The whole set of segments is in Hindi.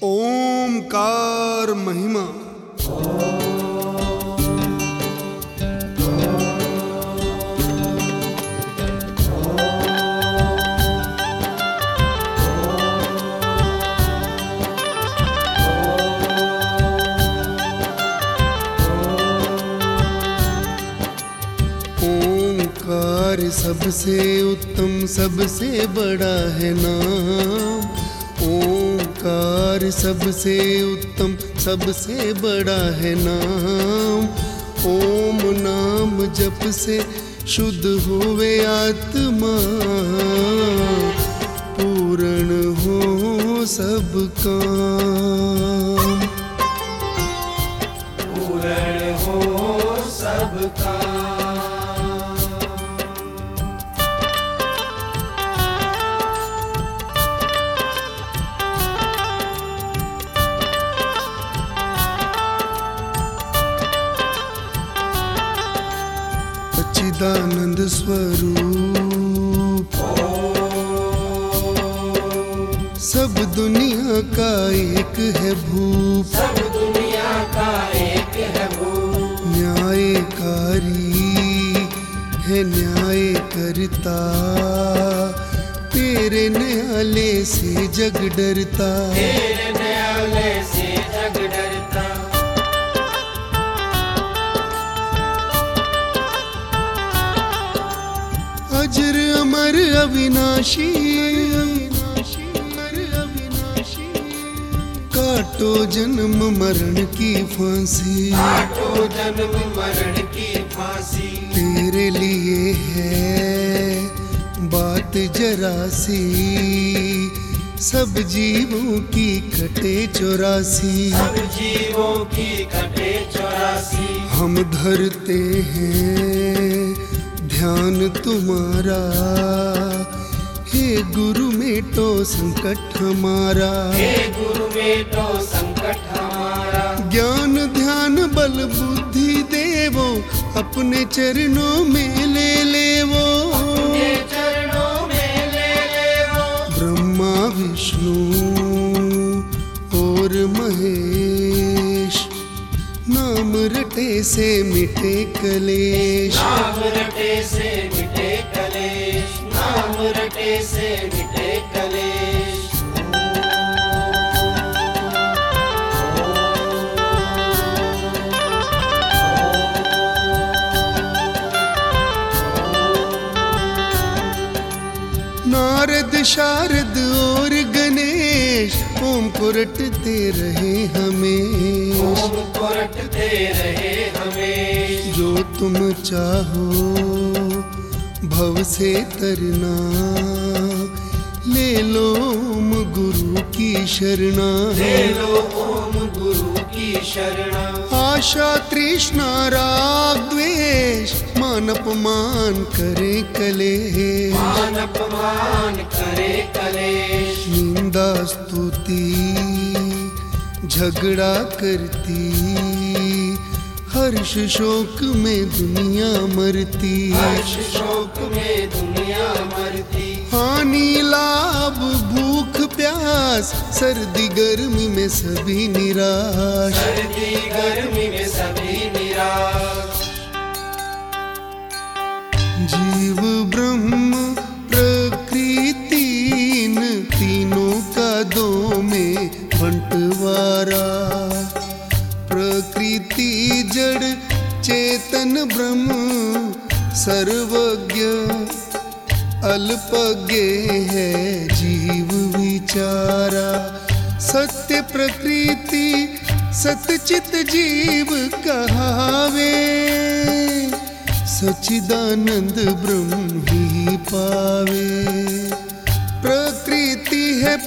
ओमकार महिमा। ओंकार सबसे उत्तम सबसे बड़ा है नाम। ओंकार सबसे उत्तम सबसे बड़ा है नाम। ओम नाम जप से शुद्ध होवे आत्मा, पूर्ण हो सब काम। पूर्ण हो सब काम। सच्चिदानंद स्वरूप सब दुनिया का एक है भूप। सब दुनिया का एक है भूप। न्यायकारी है न्याय करता, तेरे न्याले से जग डरता। तेरे न्याले से जग डरता। अजर अमर अविनाशी, काटो जन्म मरण की फांसी। काटो जन्म मरण की फांसी। तेरे लिए है बात जरा सी, सब जीवों की कटे 84। सब जीवों की कटे 84। हम धरते हैं ध्यान तुम्हारा, हे गुरु मेटो संकट हमारा। हे गुरु मेटो संकट हमारा। ज्ञान ध्यान बल बुद्धि देवो, अपने चरणों में ले लेवो। अपने चरणों में ले लेवो। ब्रह्मा विष्णु और महेश, नाम रटे से मिटे कलेश। नाम रटे से मिटे कलेश। नाम रटे से मिटे कलेश। नारद शारद और गणेश, ओम को रटते रहे हमें। ओम को रटते रहे हमें। जो तुम चाहो भव से तरना, ले लो ओम गुरु की शरणा। ले लो ओम गुरु की शरणा। आशा तृष्णा राग द्वेष, मान अपमान करे कलेश। मान अपमान करे कलेश। निंदा स्तुति झगड़ा करती, हर्ष शोक में दुनिया मरती। हर्ष शोक में दुनिया मरती। हानि लाभ भूख प्यास, सर्दी गर्मी में सभी निराश। सर्दी गर्मी में सभी निराश। जीव ब्रह्म प्रकृति इन तीनों का दो में बंटवारा। प्रकृति जड़ चेतन ब्रह्म सर्वज्ञ, अल्पज्ञ है जीव विचारा। सत्य प्रकृति सतचित जीव कहावे, सच्चिदानंद ब्रह्म ही पावे। प्रकृति है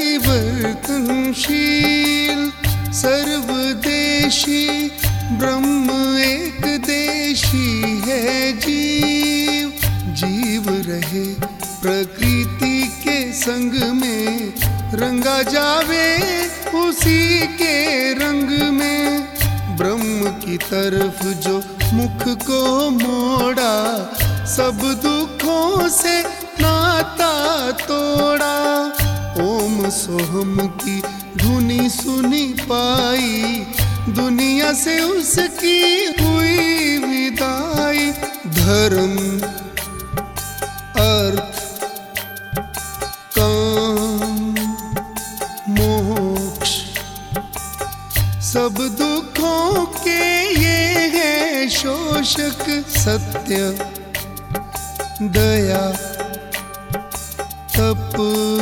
परिवर्तनशील, सर्वदेशी ब्रह्म एक देशी है जीव। जीव रहे प्रकृति के संग में, रंगा जावे उसी के रंग में। ब्रह्म की तरफ जो मुख को मोड़ा, सब दुखों से नाता तोड़ा। ओम सोहम की धुनी दुनिया से उसकी हुई विदाई। धर्म अर्थ काम मोक्ष सब दुखों के ये है शोषक। सत्य दया तप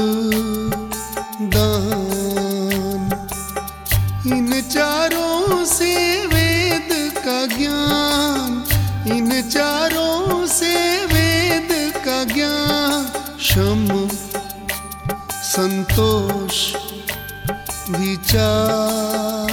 दान इन चारों से वेद का ज्ञान, इन चारों से वेद का ज्ञान। क्षम संतोष विचार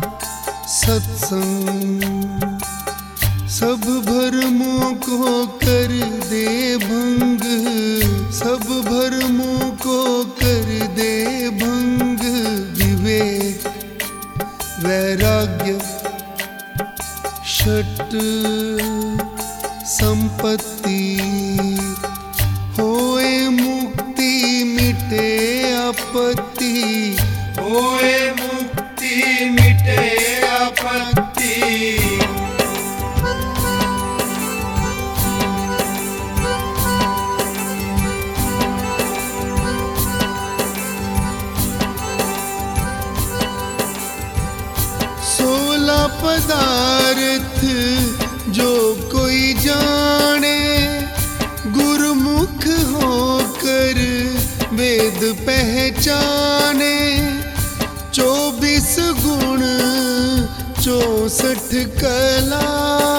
सत्संग सब भरमों को कर दे भंग, सब भरमों को कर दे भंग। विवेक वैराग्य षट संपत्ति होए मुक्ति मिटे आपत्ति, होए मुक्ति मिटे आपत्ति। 16 पदार्थ जो कोई जाने, गुरुमुख होकर वेद पहचाने। 24 गुण 64 कला,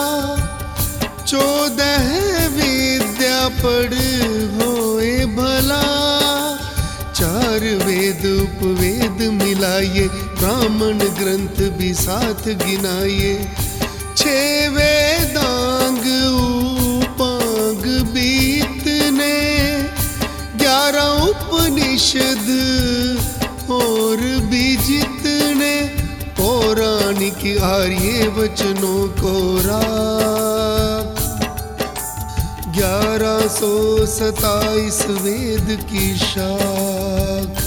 14 विद्या पढ़ होए भला। 4 वेद उपवेद मिलाइए, ब्राह्मण ग्रंथ भी साथ गिनाइए। 6 वेदांग उपांग बीतने, 11 उपनिषद और भी जितने। पौराणिक आर्य वचनों को राग, 1127 वेद की शाख।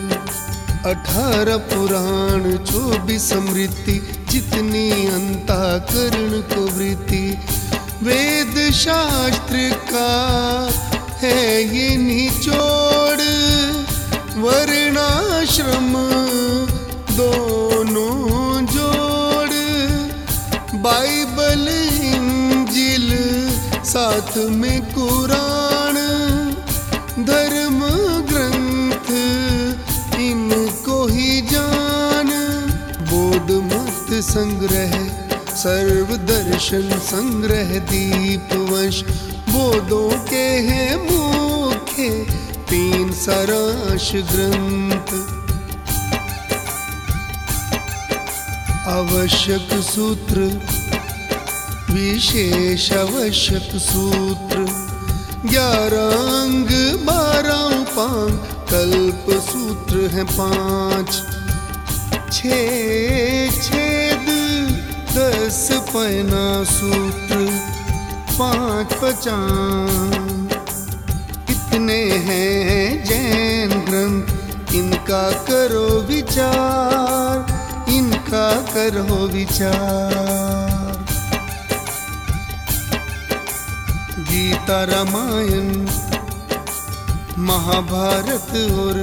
18 पुराण 24 स्मृति, जितनी अंतःकरण को वृत्ति। वेद शास्त्र का है ये निचोड़, वर्णाश्रम दोनों जोड़। बाइबल इंजिल साथ में कुरान, धर्म ग्रंथ इनको ही जान। बोध मत संग्रह सर्वदर्शन संग्रह दीपवंश, बोधों के हैं मुख्य 3 सारांश ग्रंथ। आवश्यक सूत्र विशेष आवश्यक सूत्र, 11 अंग 12 उपांग, कल्प सूत्र हैं 5। 6 छेद 10 पैना सूत्र, 5 पचान। इतने हैं जैन ग्रंथ, इनका करो विचार, इनका करो विचार। गीता रामायण महाभारत और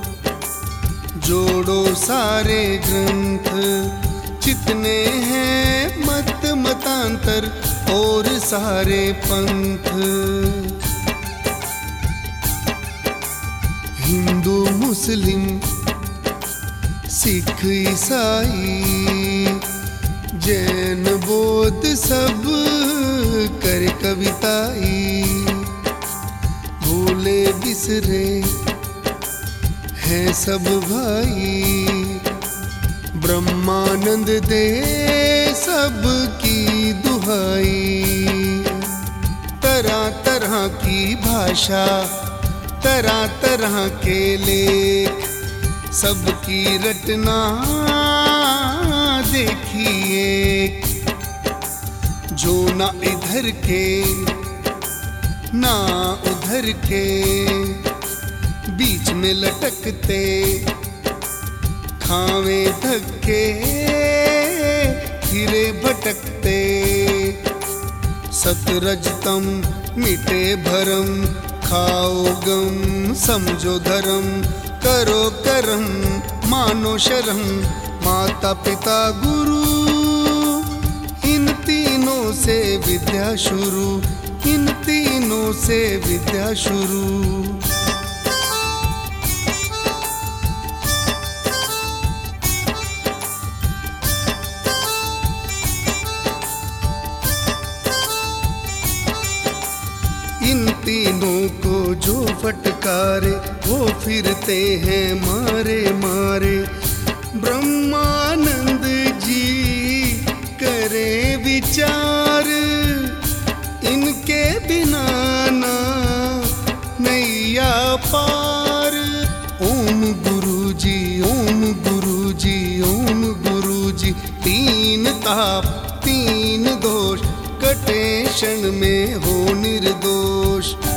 जोड़ो सारे ग्रंथ। जितने हैं मत मतांतर और सारे पंथ। हिंदू मुस्लिम सिख ईसाई, जैन बौद्ध सब कर कविताई। भूले बिसरे हैं सब भाई, ब्रह्मानंद दे सबकी दुहाई। तरह तरह की भाषा, तरह तरह के लेख, सबकी रटना देखिए। जो ना इधर के ना उधर के, बीच में लटकते खावे धक्के फिरे भटकते। सतरजतम मिटे भरम, खाओ गम समझो धर्म, करो करम मानो शर्म, माता पिता गुरु, इन तीनों से विद्या शुरू, इन तीनों से विद्या शुरू। इन तीनों को जो फटकारे वो फिरते हैं मारे मारे। ब्रह्मानंद जी करे विचार, इनके बिना ना नैया पार। ओम गुरुजी ओम गुरुजी ओम गुरुजी, तीन ताप तीन दोष कटे क्षण में हो निर्दोष।